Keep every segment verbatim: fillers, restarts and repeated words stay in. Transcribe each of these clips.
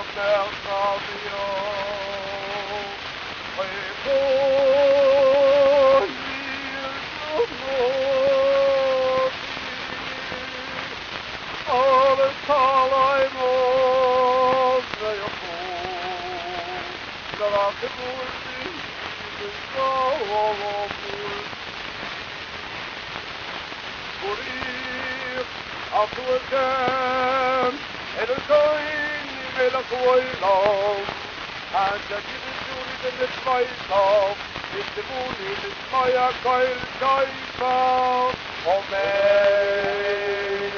Afterwards, and a going, made a boy long, and the given in the spice of, in the moon in the Maya Kyle Kaifa, O man,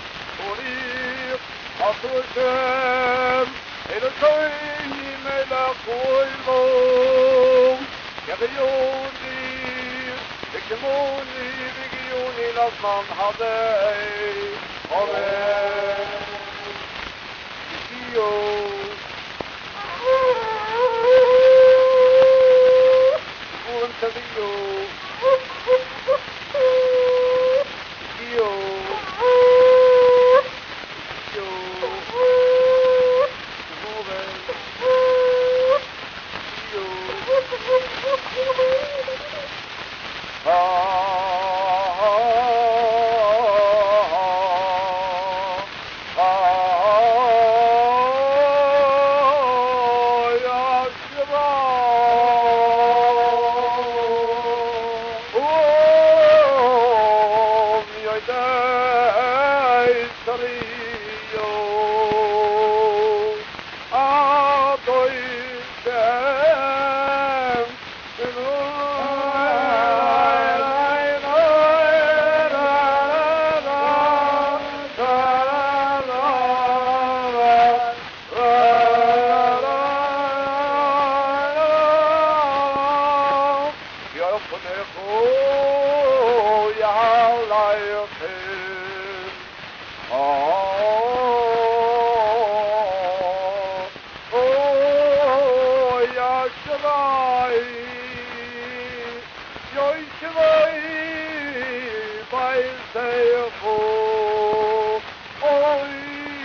afterwards, and a going, made a boy long, Gavayoni, the Kimoni, Vigioni, of Mount Hade. Amen. Yo. Born to the yo. Yo. Yo. Yo. Ah.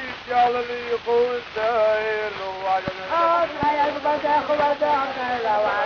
Oh,